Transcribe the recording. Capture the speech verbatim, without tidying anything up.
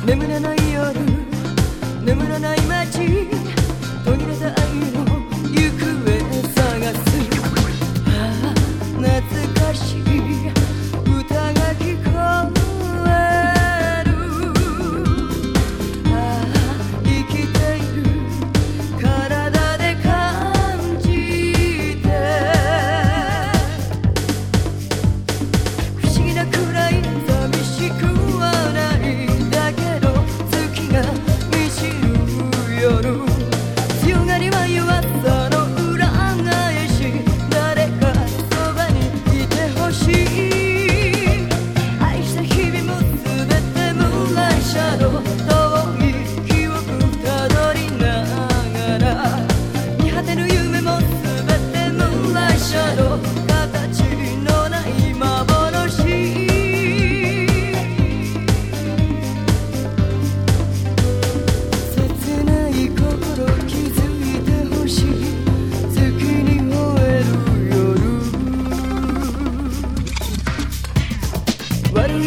眠らない夜、眠らない街、途切れた愛の行方探す。ああ懐かしい歌が聞こえる。ああ生きている体で感じて、不思議なくらい寂しくはないんだけど、月が満ちる夜、強がりは弱さの裏返し、誰かそばにいてほしい。愛した日々も全てムーンライトシャドウ、遠い記憶たどりながら、見果てぬ夢も全てムーンライトシャドウ。